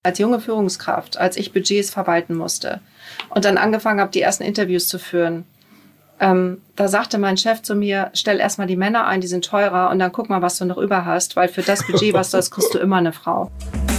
Als junge Führungskraft, als ich Budgets verwalten musste und dann angefangen habe, die ersten Interviews zu führen, da sagte mein Chef zu mir, stell erstmal die Männer ein, die sind teurer und dann guck mal, was du noch über hast, weil für das Budget, was du hast, kriegst du immer eine Frau.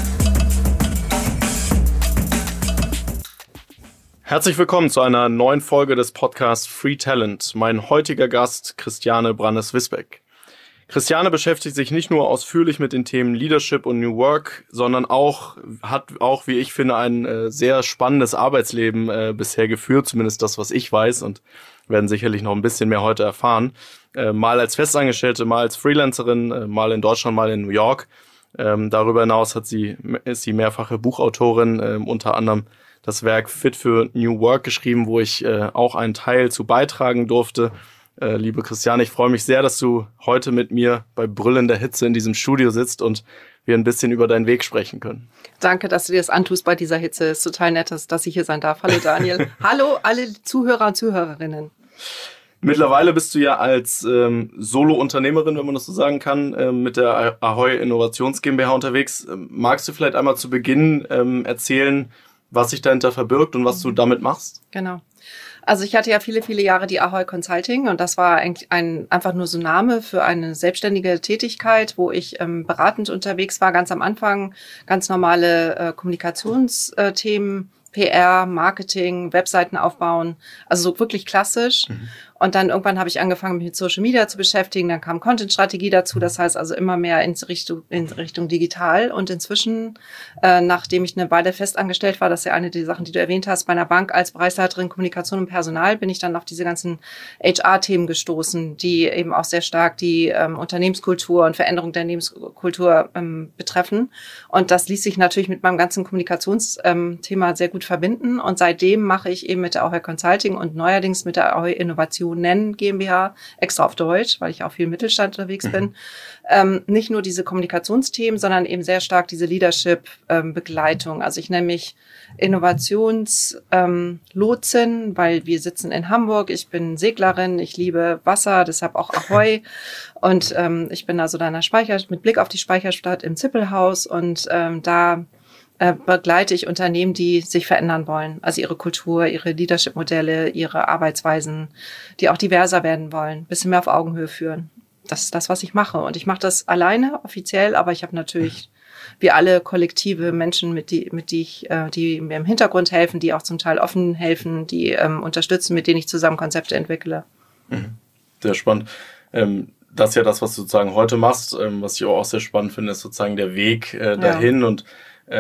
Herzlich willkommen zu einer neuen Folge des Podcasts Free Talent. Mein heutiger Gast, Christiane Brandes-Wisbeck. Christiane beschäftigt sich nicht nur ausführlich mit den Themen Leadership und New Work, sondern hat auch, wie ich finde, ein sehr spannendes Arbeitsleben bisher geführt, zumindest das, was ich weiß, und werden sicherlich noch ein bisschen mehr heute erfahren. Mal als Festangestellte, mal als Freelancerin, mal in Deutschland, mal in New York. Darüber hinaus ist sie mehrfache Buchautorin, unter anderem das Werk Fit for New Work geschrieben, wo ich auch einen Teil zu beitragen durfte. Liebe Christiane, ich freue mich sehr, dass du heute mit mir bei brüllender Hitze in diesem Studio sitzt und wir ein bisschen über deinen Weg sprechen können. Danke, dass du dir das antust bei dieser Hitze. Ist total nett, dass ich hier sein darf. Hallo Daniel. Hallo alle Zuhörer und Zuhörerinnen. Mittlerweile bist du ja als Solo-Unternehmerin, wenn man das so sagen kann, mit der Ahoy Innovations GmbH unterwegs. Magst du vielleicht einmal zu Beginn erzählen, was sich dahinter verbirgt und was du damit machst? Genau. Also ich hatte ja viele, viele Jahre die Ahoy Consulting und das war eigentlich einfach nur so ein Name für eine selbstständige Tätigkeit, wo ich beratend unterwegs war, ganz am Anfang, ganz normale Kommunikationsthemen, PR, Marketing, Webseiten aufbauen, also so wirklich klassisch. Und dann irgendwann habe ich angefangen, mich mit Social Media zu beschäftigen. Dann kam Content-Strategie dazu. Das heißt also immer mehr in Richtung digital. Und inzwischen, nachdem ich eine Weile festangestellt war, das ist ja eine der Sachen, die du erwähnt hast, bei einer Bank als Bereichsleiterin Kommunikation und Personal, bin ich dann auf diese ganzen HR-Themen gestoßen, die eben auch sehr stark die Unternehmenskultur und Veränderung der Unternehmenskultur betreffen. Und das ließ sich natürlich mit meinem ganzen Kommunikationsthema sehr gut verbinden. Und seitdem mache ich eben mit der Ahoy Consulting und neuerdings mit der Ahoy Innovation GmbH, extra auf Deutsch, weil ich auch viel im Mittelstand unterwegs bin, nicht nur diese Kommunikationsthemen, sondern eben sehr stark diese Leadership-Begleitung. Also ich nenne mich Innovationslotsin, weil wir sitzen in Hamburg. Ich bin Seglerin, ich liebe Wasser, deshalb auch Ahoy. Und ich bin also da mit Blick auf die Speicherstadt im Zippelhaus und da begleite ich Unternehmen, die sich verändern wollen. Also ihre Kultur, ihre Leadership-Modelle, ihre Arbeitsweisen, die auch diverser werden wollen, ein bisschen mehr auf Augenhöhe führen. Das ist das, was ich mache. Und ich mache das alleine, offiziell, aber ich habe natürlich, wie alle kollektive Menschen, die mir im Hintergrund helfen, die auch zum Teil offen helfen, die unterstützen, mit denen ich zusammen Konzepte entwickle. Sehr spannend. Das ist ja das, was du sozusagen heute machst. Was ich auch sehr spannend finde, ist sozusagen der Weg dahin. Ja. Und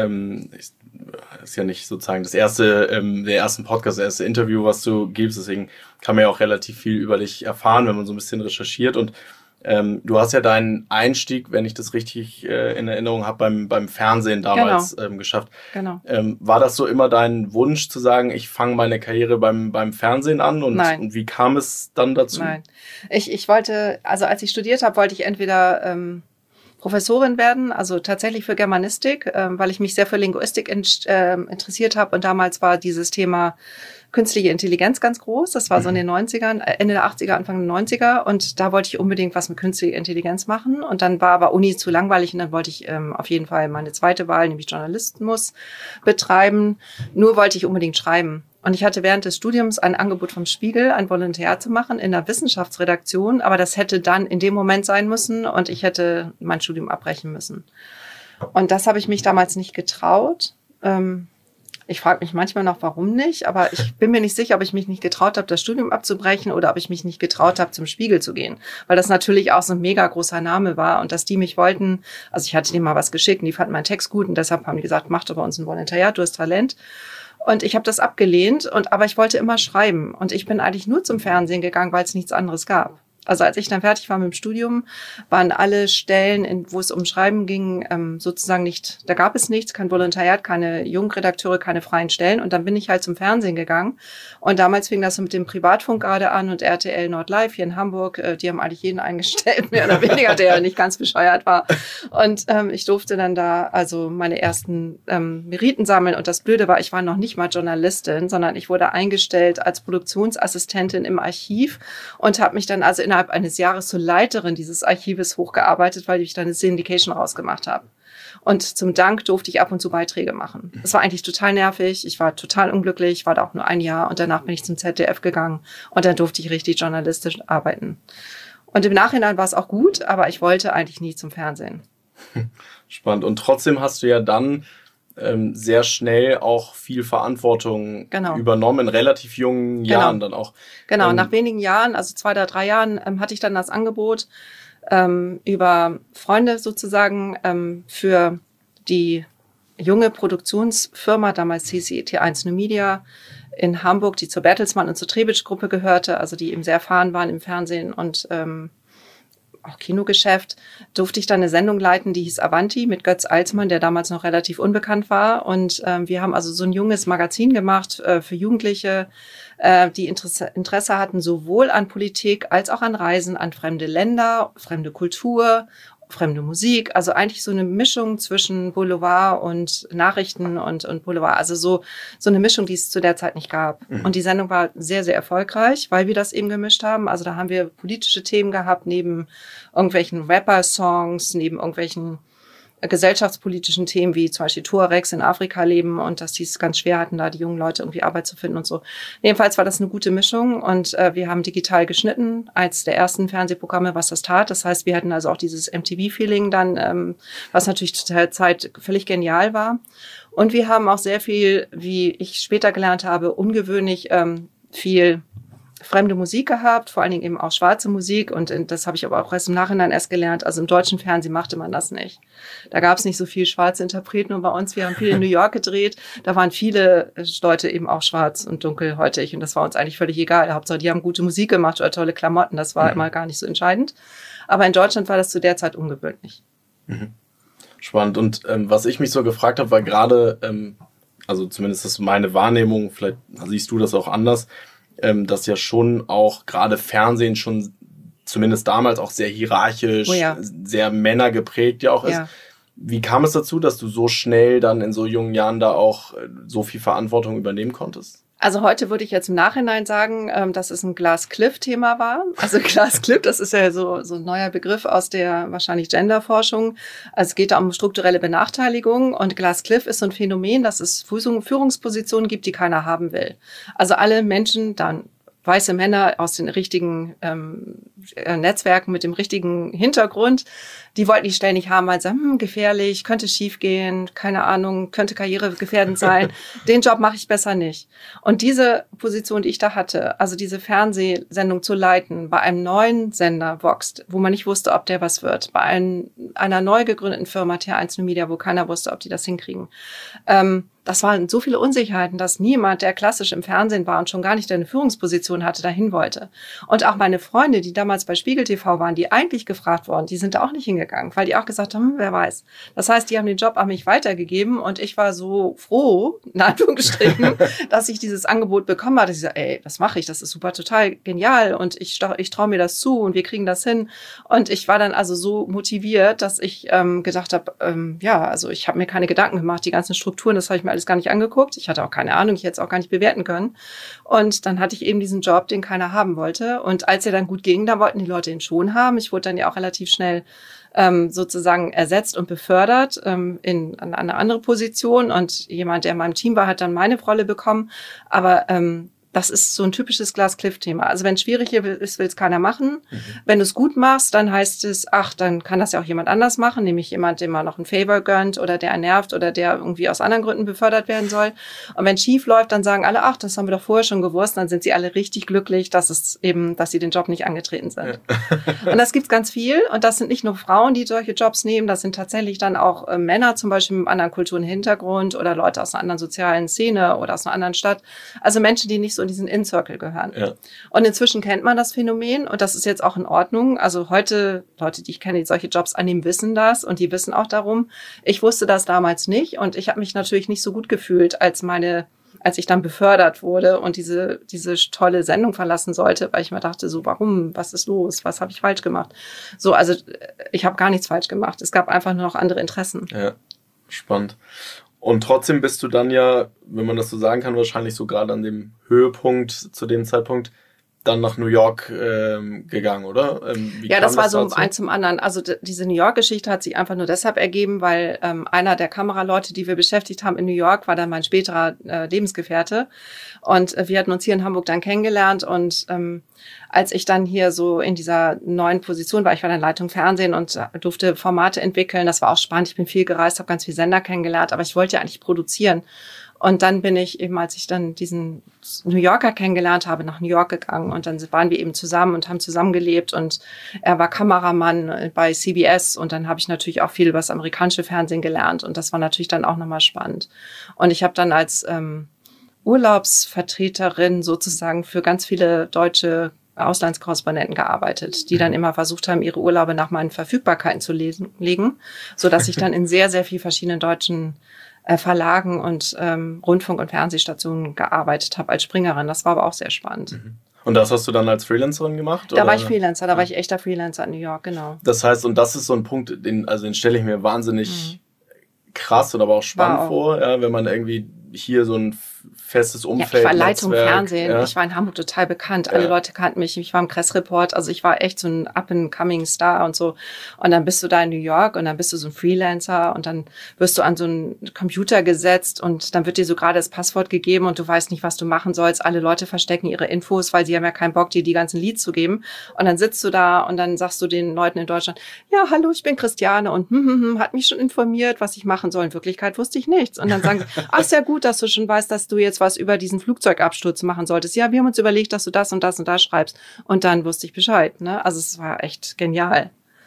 ist ja nicht sozusagen der erste Podcast, das erste Interview, was du gibst, deswegen kann man ja auch relativ viel über dich erfahren, wenn man so ein bisschen recherchiert. Und du hast ja deinen Einstieg, wenn ich das richtig in Erinnerung habe, beim Fernsehen damals geschafft. Genau. War das so immer dein Wunsch zu sagen, ich fange meine Karriere beim Fernsehen an? Nein. Und wie kam es dann dazu? Nein. Ich wollte, also als ich studiert habe, wollte ich entweder Professorin werden, also tatsächlich für Germanistik, weil ich mich sehr für Linguistik interessiert habe. Und damals war dieses Thema künstliche Intelligenz ganz groß. Das war so in den 90ern, Ende der 80er, Anfang der 90er. Und da wollte ich unbedingt was mit künstlicher Intelligenz machen. Und dann war aber Uni zu langweilig und dann wollte ich auf jeden Fall meine zweite Wahl, nämlich Journalismus, betreiben. Nur wollte ich unbedingt schreiben. Und ich hatte während des Studiums ein Angebot vom Spiegel, ein Volontariat zu machen in der Wissenschaftsredaktion. Aber das hätte dann in dem Moment sein müssen und ich hätte mein Studium abbrechen müssen. Und das habe ich mich damals nicht getraut. Ich frage mich manchmal noch, warum nicht. Aber ich bin mir nicht sicher, ob ich mich nicht getraut habe, das Studium abzubrechen oder ob ich mich nicht getraut habe, zum Spiegel zu gehen. Weil das natürlich auch so ein mega großer Name war. Und dass die mich wollten, also ich hatte denen mal was geschickt und die fanden meinen Text gut. Und deshalb haben die gesagt, mach doch bei uns ein Volontariat, du hast Talent. Und ich habe das abgelehnt, aber ich wollte immer schreiben. Und ich bin eigentlich nur zum Fernsehen gegangen, weil es nichts anderes gab. Also als ich dann fertig war mit dem Studium, waren alle Stellen, wo es um Schreiben ging, sozusagen nicht, da gab es nichts, kein Volontariat, keine Jungredakteure, keine freien Stellen. Und dann bin ich halt zum Fernsehen gegangen. Und damals fing das so mit dem Privatfunk gerade an und RTL Nord Live hier in Hamburg, die haben eigentlich jeden eingestellt, mehr oder weniger, der nicht ganz bescheuert war. Und ich durfte dann da also meine ersten Meriten sammeln. Und das Blöde war, ich war noch nicht mal Journalistin, sondern ich wurde eingestellt als Produktionsassistentin im Archiv und habe mich dann also innerhalb eines Jahres zur Leiterin dieses Archives hochgearbeitet, weil ich dann eine Syndication rausgemacht habe. Und zum Dank durfte ich ab und zu Beiträge machen. Das war eigentlich total nervig. Ich war total unglücklich. Ich war da auch nur ein Jahr und danach bin ich zum ZDF gegangen und dann durfte ich richtig journalistisch arbeiten. Und im Nachhinein war es auch gut, aber ich wollte eigentlich nie zum Fernsehen. Spannend. Und trotzdem hast du ja dann sehr schnell auch viel Verantwortung übernommen, in relativ jungen Jahren dann auch. Genau, nach wenigen Jahren, also 2 oder 3 Jahren, hatte ich dann das Angebot über Freunde sozusagen für die junge Produktionsfirma, damals hieß sie T1 New Media, in Hamburg, die zur Bertelsmann und zur Trebitsch-Gruppe gehörte, also die eben sehr erfahren waren im Fernsehen und auch Kinogeschäft, durfte ich dann eine Sendung leiten, die hieß Avanti mit Götz Alsmann, der damals noch relativ unbekannt war. Und wir haben also so ein junges Magazin gemacht für Jugendliche, die Interesse hatten sowohl an Politik als auch an Reisen, an fremde Länder, fremde Kultur, fremde Musik, also eigentlich so eine Mischung zwischen Boulevard und Nachrichten und Boulevard, also so eine Mischung, die es zu der Zeit nicht gab. Und die Sendung war sehr, sehr erfolgreich, weil wir das eben gemischt haben. Also da haben wir politische Themen gehabt, neben irgendwelchen Rapper-Songs, neben irgendwelchen gesellschaftspolitischen Themen, wie zum Beispiel Tuaregs in Afrika leben und dass die es ganz schwer hatten, da die jungen Leute irgendwie Arbeit zu finden und so. Jedenfalls war das eine gute Mischung und wir haben digital geschnitten, als der ersten Fernsehprogramme, was das tat. Das heißt, wir hatten also auch dieses MTV-Feeling dann, was natürlich zu der Zeit völlig genial war. Und wir haben auch sehr viel, wie ich später gelernt habe, ungewöhnlich viel fremde Musik gehabt, vor allen Dingen eben auch schwarze Musik und das habe ich aber auch erst im Nachhinein erst gelernt. Also im deutschen Fernsehen machte man das nicht. Da gab es nicht so viel schwarze Interpreten und bei uns, wir haben viel in New York gedreht, da waren viele Leute eben auch schwarz und dunkelhäutig und das war uns eigentlich völlig egal. Hauptsache, die haben gute Musik gemacht oder tolle Klamotten, das war immer gar nicht so entscheidend. Aber in Deutschland war das zu der Zeit ungewöhnlich. Spannend. Und was ich mich so gefragt habe, war gerade, also zumindest ist meine Wahrnehmung, vielleicht siehst du das auch anders, dass ja schon auch gerade Fernsehen schon zumindest damals auch sehr hierarchisch, sehr männergeprägt ja auch ist. Ja. Wie kam es dazu, dass du so schnell dann in so jungen Jahren da auch so viel Verantwortung übernehmen konntest? Also heute würde ich jetzt im Nachhinein sagen, dass es ein Glass-Cliff-Thema war. Also Glass-Cliff, das ist ja so ein neuer Begriff aus der wahrscheinlich Genderforschung. Also es geht da um strukturelle Benachteiligung und Glass-Cliff ist so ein Phänomen, dass es Führungspositionen gibt, die keiner haben will. Also alle Menschen dann weiße Männer aus den richtigen Netzwerken mit dem richtigen Hintergrund, die wollten die Stellen nicht haben, weil sie sagen, gefährlich, könnte schief gehen, keine Ahnung, könnte karrieregefährdend sein. Den Job mache ich besser nicht. Und diese Position, die ich da hatte, also diese Fernsehsendung zu leiten, bei einem neuen Sender, Vox, wo man nicht wusste, ob der was wird, bei einer neu gegründeten Firma, T1 New Media, wo keiner wusste, ob die das hinkriegen, das waren so viele Unsicherheiten, dass niemand, der klassisch im Fernsehen war und schon gar nicht eine Führungsposition hatte, dahin wollte. Und auch meine Freunde, die damals bei Spiegel TV waren, die eigentlich gefragt wurden, die sind da auch nicht hingegangen, weil die auch gesagt haben, wer weiß. Das heißt, die haben den Job an mich weitergegeben und ich war so froh, in Anführungsstrichen, dass ich dieses Angebot bekommen hatte. Ich sage, ey, das mache ich, das ist super, total genial und ich traue mir das zu und wir kriegen das hin. Und ich war dann also so motiviert, dass ich gedacht habe, also ich habe mir keine Gedanken gemacht, die ganzen Strukturen, das habe ich mir alles gar nicht angeguckt. Ich hatte auch keine Ahnung, ich hätte es auch gar nicht bewerten können. Und dann hatte ich eben diesen Job, den keiner haben wollte. Und als er dann gut ging, da wollten die Leute ihn schon haben. Ich wurde dann ja auch relativ schnell sozusagen ersetzt und befördert in eine andere Position. Und jemand, der in meinem Team war, hat dann meine Rolle bekommen. Aber das ist so ein typisches Glass-Cliff-Thema. Also wenn es schwierig ist, will es keiner machen. Wenn du es gut machst, dann heißt es, dann kann das ja auch jemand anders machen, nämlich jemand, dem man noch einen Favor gönnt oder der nervt oder der irgendwie aus anderen Gründen befördert werden soll. Und wenn es schief läuft, dann sagen alle, das haben wir doch vorher schon gewusst. Dann sind sie alle richtig glücklich, dass sie den Job nicht angetreten sind. Ja. Und das gibt's ganz viel. Und das sind nicht nur Frauen, die solche Jobs nehmen. Das sind tatsächlich dann auch Männer, zum Beispiel mit einem anderen Kulturenhintergrund oder Leute aus einer anderen sozialen Szene oder aus einer anderen Stadt. Also Menschen, die nicht so in diesen In-Circle gehören. Ja. Und inzwischen kennt man das Phänomen und das ist jetzt auch in Ordnung. Also heute, Leute, die ich kenne, die solche Jobs annehmen, wissen das und die wissen auch darum. Ich wusste das damals nicht und ich habe mich natürlich nicht so gut gefühlt, als ich dann befördert wurde und diese tolle Sendung verlassen sollte, weil ich mir dachte, so, warum, was ist los, was habe ich falsch gemacht? So, also ich habe gar nichts falsch gemacht. Es gab einfach nur noch andere Interessen. Ja, spannend. Und trotzdem bist du dann ja, wenn man das so sagen kann, wahrscheinlich so gerade an dem Höhepunkt zu dem Zeitpunkt dann nach New York gegangen, oder? Ja, das war so eins zum anderen. Also diese New York-Geschichte hat sich einfach nur deshalb ergeben, weil einer der Kameraleute, die wir beschäftigt haben in New York, war dann mein späterer Lebensgefährte. Und wir hatten uns hier in Hamburg dann kennengelernt. Und als ich dann hier so in dieser neuen Position war, ich war dann Leitung Fernsehen und durfte Formate entwickeln. Das war auch spannend. Ich bin viel gereist, habe ganz viele Sender kennengelernt, aber ich wollte ja eigentlich produzieren. Und dann bin ich eben, als ich dann diesen New Yorker kennengelernt habe, nach New York gegangen. Und dann waren wir eben zusammen und haben zusammengelebt. Und er war Kameramann bei CBS. Und dann habe ich natürlich auch viel über das amerikanische Fernsehen gelernt. Und das war natürlich dann auch nochmal spannend. Und ich habe dann als Urlaubsvertreterin sozusagen für ganz viele deutsche Auslandskorrespondenten gearbeitet, die dann immer versucht haben, ihre Urlaube nach meinen Verfügbarkeiten zu legen, sodass ich dann in sehr, sehr vielen verschiedenen deutschen Verlagen und Rundfunk- und Fernsehstationen gearbeitet habe als Springerin. Das war aber auch sehr spannend. Und das hast du dann als Freelancerin gemacht? Da war ich Freelancer, da war ich echter Freelancer in New York, genau. Das heißt, und das ist so ein Punkt, den stelle ich mir wahnsinnig krass oder aber auch spannend vor, ja, wenn man irgendwie hier so ein festes Umfeld. Ja, ich war Leitung Netzwerk, Fernsehen. Ja. Ich war in Hamburg total bekannt. Alle Leute kannten mich. Ich war im Kress-Report. Also ich war echt so ein up-and-coming Star und so. Und dann bist du da in New York und dann bist du so ein Freelancer und dann wirst du an so einen Computer gesetzt und dann wird dir so gerade das Passwort gegeben und du weißt nicht, was du machen sollst. Alle Leute verstecken ihre Infos, weil sie haben ja keinen Bock, dir die ganzen Leads zu geben. Und dann sitzt du da und dann sagst du den Leuten in Deutschland, ja, hallo, ich bin Christiane und hat mich schon informiert, was ich machen soll. In Wirklichkeit wusste ich nichts. Und dann sagen sie, ach, ist ja gut, dass du schon weißt, dass du jetzt was über diesen Flugzeugabsturz machen solltest. Ja, wir haben uns überlegt, dass du das und das und das schreibst. Und dann wusste ich Bescheid. Ne? Also es war echt genial.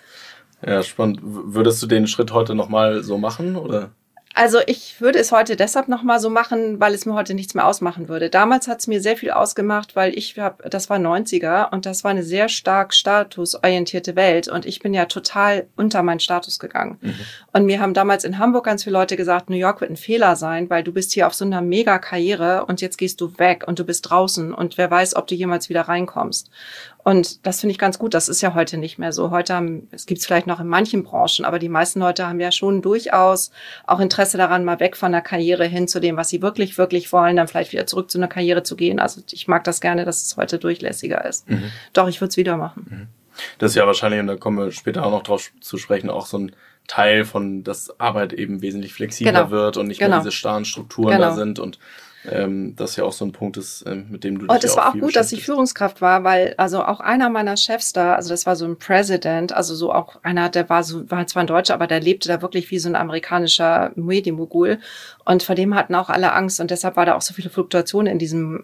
Ja, spannend. Würdest du den Schritt heute nochmal so machen, oder? Also ich würde es heute deshalb nochmal so machen, weil es mir heute nichts mehr ausmachen würde. Damals hat es mir sehr viel ausgemacht, weil das war 90er und das war eine sehr stark statusorientierte Welt und ich bin ja total unter meinen Status gegangen. Und mir haben damals in Hamburg ganz viele Leute gesagt, New York wird ein Fehler sein, weil du bist hier auf so einer Mega-Karriere und jetzt gehst du weg und du bist draußen und wer weiß, ob du jemals wieder reinkommst. Und das finde ich ganz gut. Das ist ja heute nicht mehr so. Es gibt es vielleicht noch in manchen Branchen, aber die meisten Leute haben ja schon durchaus auch Interesse daran, mal weg von der Karriere hin zu dem, was sie wirklich, wirklich wollen, dann vielleicht wieder zurück zu einer Karriere zu gehen. Also ich mag das gerne, dass es heute durchlässiger ist. Doch, ich würde es wieder machen. Das ist ja wahrscheinlich, und da kommen wir später auch noch drauf zu sprechen, auch so ein Teil von, dass Arbeit eben wesentlich flexibler wird und nicht mehr diese starren Strukturen da sind und das ja auch so ein Punkt ist, mit dem du dich Und es war auch gut, dass ich Führungskraft war, weil also auch einer meiner Chefs da, also das war so ein President, also so auch einer, der war zwar ein Deutscher, aber der lebte da wirklich wie so ein amerikanischer Medienmogul und vor dem hatten auch alle Angst und deshalb war da auch so viele Fluktuationen in diesem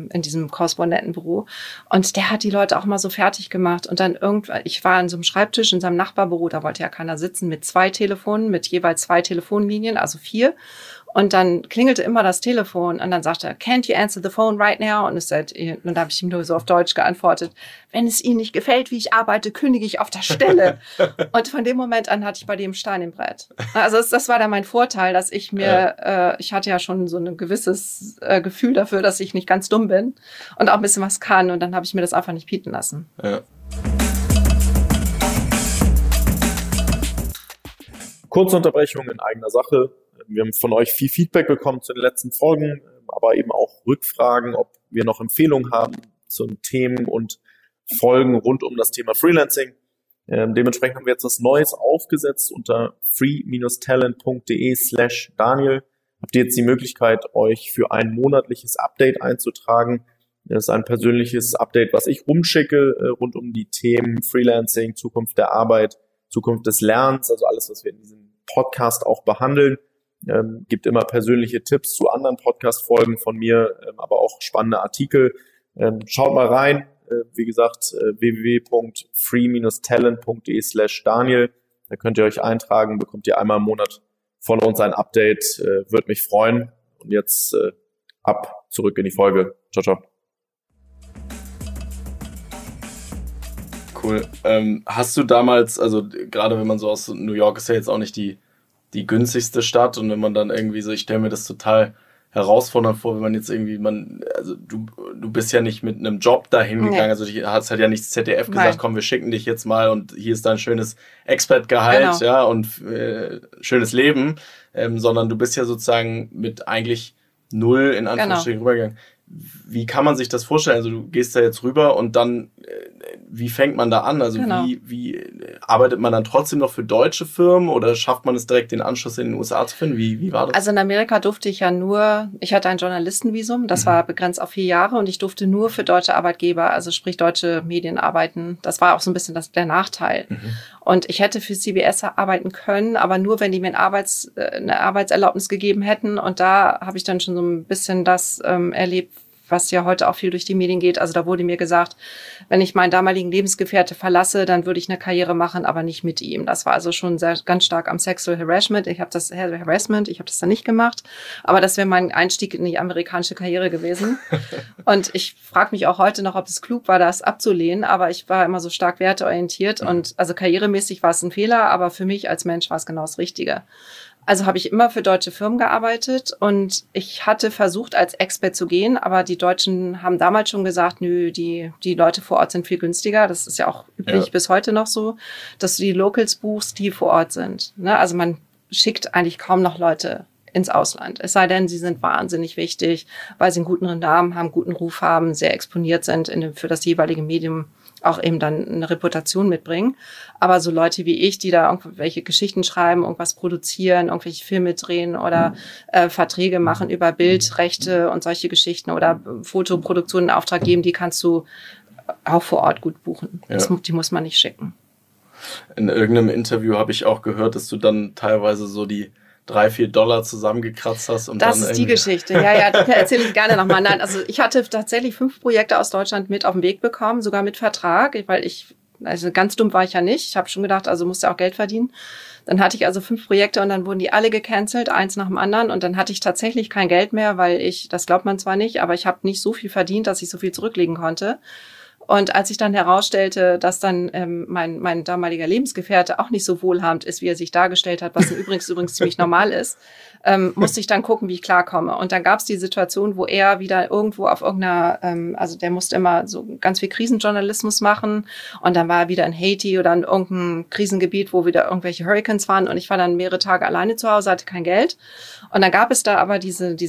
Korrespondentenbüro und der hat die Leute auch mal so fertig gemacht und dann ich war an so einem Schreibtisch in seinem Nachbarbüro, da wollte ja keiner sitzen, mit 2 Telefonen, mit jeweils 2 Telefonlinien, also 4. Und dann klingelte immer das Telefon und dann sagte er, can't you answer the phone right now? Und da habe ich ihm nur so auf Deutsch geantwortet, wenn es Ihnen nicht gefällt, wie ich arbeite, kündige ich auf der Stelle. Und von dem Moment an hatte ich bei dem Stein im Brett. Also das war dann mein Vorteil, dass ich ich hatte ja schon so ein gewisses Gefühl dafür, dass ich nicht ganz dumm bin und auch ein bisschen was kann. Und dann habe ich mir das einfach nicht bieten lassen. Ja. Kurze Unterbrechung in eigener Sache. Wir haben von euch viel Feedback bekommen zu den letzten Folgen, aber eben auch Rückfragen, ob wir noch Empfehlungen haben zu Themen und Folgen rund um das Thema Freelancing. Dementsprechend haben wir jetzt was Neues aufgesetzt unter free-talent.de/Daniel. Habt ihr jetzt die Möglichkeit, euch für ein monatliches Update einzutragen. Das ist ein persönliches Update, was ich rumschicke rund um die Themen Freelancing, Zukunft der Arbeit, Zukunft des Lernens, also alles, was wir in diesem Podcast auch behandeln. Gibt immer persönliche Tipps zu anderen Podcast-Folgen von mir, aber auch spannende Artikel. Schaut mal rein, wie gesagt, www.free-talent.de/Daniel. Da könnt ihr euch eintragen, bekommt ihr einmal im Monat von uns ein Update. Würde mich freuen. Und jetzt zurück in die Folge. Ciao, ciao. Cool. Hast du damals, also gerade wenn man so aus New York ist ja jetzt auch nicht die günstigste Stadt und wenn man dann irgendwie so, ich stelle mir das total herausfordernd vor, wenn man jetzt irgendwie, du bist ja nicht mit einem Job dahin gegangen, also du hast halt ja nicht ZDF gesagt, komm, wir schicken dich jetzt mal und hier ist dein schönes Expert-Gehalt, ja, und schönes Leben, sondern du bist ja sozusagen mit eigentlich 0 in Anführungsstrichen rübergegangen. wie kann man sich das vorstellen? Also du gehst da jetzt rüber und dann, wie fängt man da an? Also genau. wie arbeitet man dann trotzdem noch für deutsche Firmen oder schafft man es direkt, den Anschluss in den USA zu finden? Wie war das? Also in Amerika durfte ich ich hatte ein Journalistenvisum, das war begrenzt auf 4 Jahre und ich durfte nur für deutsche Arbeitgeber, also sprich deutsche Medien arbeiten. Das war auch so ein bisschen der Nachteil. Und ich hätte für CBS arbeiten können, aber nur, wenn die mir eine Arbeitserlaubnis gegeben hätten. Und da habe ich dann schon so ein bisschen das erlebt, was ja heute auch viel durch die Medien geht. Also da wurde mir gesagt, wenn ich meinen damaligen Lebensgefährte verlasse, dann würde ich eine Karriere machen, aber nicht mit ihm. Das war also schon ganz stark am Sexual Harassment. Ich habe das dann nicht gemacht. Aber das wäre mein Einstieg in die amerikanische Karriere gewesen. Und ich frage mich auch heute noch, ob es klug war, das abzulehnen. Aber ich war immer so stark werteorientiert. Und also karrieremäßig war es ein Fehler, aber für mich als Mensch war es genau das Richtige. Also habe ich immer für deutsche Firmen gearbeitet und ich hatte versucht, als Expert zu gehen, aber die Deutschen haben damals schon gesagt, nö, die Leute vor Ort sind viel günstiger. Das ist ja auch üblich bis heute noch so, dass du die Locals buchst, die vor Ort sind. Ne? Also man schickt eigentlich kaum noch Leute ins Ausland. Es sei denn, sie sind wahnsinnig wichtig, weil sie einen guten Namen haben, guten Ruf haben, sehr exponiert sind für das jeweilige Medium, auch eben dann eine Reputation mitbringen. Aber so Leute wie ich, die da irgendwelche Geschichten schreiben, irgendwas produzieren, irgendwelche Filme drehen oder Verträge machen über Bildrechte und solche Geschichten oder Fotoproduktionen in Auftrag geben, die kannst du auch vor Ort gut buchen. Ja. Die muss man nicht schicken. In irgendeinem Interview habe ich auch gehört, dass du dann teilweise so die $3-4 zusammengekratzt hast. Und das dann ist die Geschichte. Ja, die erzähle ich gerne nochmal. Nein, also ich hatte tatsächlich 5 Projekte aus Deutschland mit auf den Weg bekommen, sogar mit Vertrag, also ganz dumm war ich ja nicht. Ich habe schon gedacht, also musste auch Geld verdienen. Dann hatte ich also 5 Projekte und dann wurden die alle gecancelt, eins nach dem anderen. Und dann hatte ich tatsächlich kein Geld mehr, weil das glaubt man zwar nicht, aber ich habe nicht so viel verdient, dass ich so viel zurücklegen konnte. Und als ich dann herausstellte, dass dann mein damaliger Lebensgefährte auch nicht so wohlhabend ist, wie er sich dargestellt hat, was übrigens ziemlich normal ist, musste ich dann gucken, wie ich klarkomme. Und dann gab es die Situation, wo er wieder irgendwo auf also der musste immer so ganz viel Krisenjournalismus machen. Und dann war er wieder in Haiti oder in irgendeinem Krisengebiet, wo wieder irgendwelche Hurricanes waren. Und ich war dann mehrere Tage alleine zu Hause, hatte kein Geld. Und dann gab es da aber diesen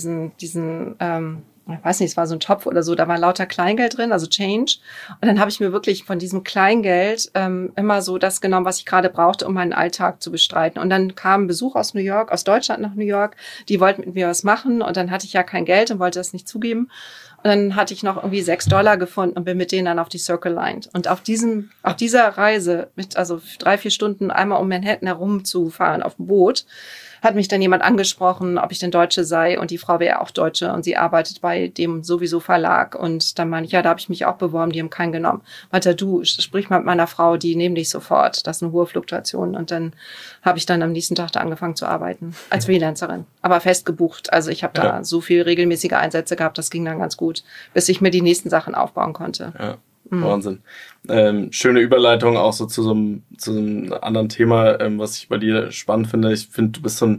ich weiß nicht, es war so ein Topf oder so, da war lauter Kleingeld drin, also Change. Und dann habe ich mir wirklich von diesem Kleingeld immer so das genommen, was ich gerade brauchte, um meinen Alltag zu bestreiten. Und dann kam Besuch aus New York, aus Deutschland nach New York. Die wollten mit mir was machen und dann hatte ich ja kein Geld und wollte das nicht zugeben. Und dann hatte ich noch irgendwie $6 gefunden und bin mit denen dann auf die Circle Line. Und auf dieser Reise also 3-4 Stunden einmal um Manhattan herumzufahren auf dem Boot, hat mich dann jemand angesprochen, ob ich denn Deutsche sei und die Frau wäre auch Deutsche und sie arbeitet bei dem sowieso Verlag und dann meine ich, ja, da habe ich mich auch beworben, die haben keinen genommen. Meinte, du, sprich mal mit meiner Frau, die nehmen dich sofort, das ist eine hohe Fluktuation und dann habe ich dann am nächsten Tag da angefangen zu arbeiten, als Freelancerin, aber fest gebucht, also ich habe da so viel regelmäßige Einsätze gehabt, das ging dann ganz gut, bis ich mir die nächsten Sachen aufbauen konnte. Ja. Wahnsinn. Schöne Überleitung auch so zu so einem anderen Thema, was ich bei dir spannend finde. Ich finde, du bist so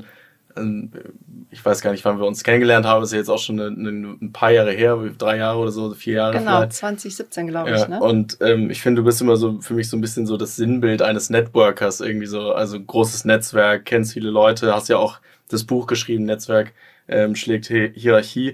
ich weiß gar nicht, wann wir uns kennengelernt haben, ist ja jetzt auch schon ein paar Jahre her, 3 Jahre oder so, 4 Jahre genau, vielleicht. 2017, glaube ich. Ne? Und ich finde, du bist immer so für mich so ein bisschen so das Sinnbild eines Networkers, irgendwie so, also großes Netzwerk, kennst viele Leute, hast ja auch das Buch geschrieben, Netzwerk schlägt Hierarchie.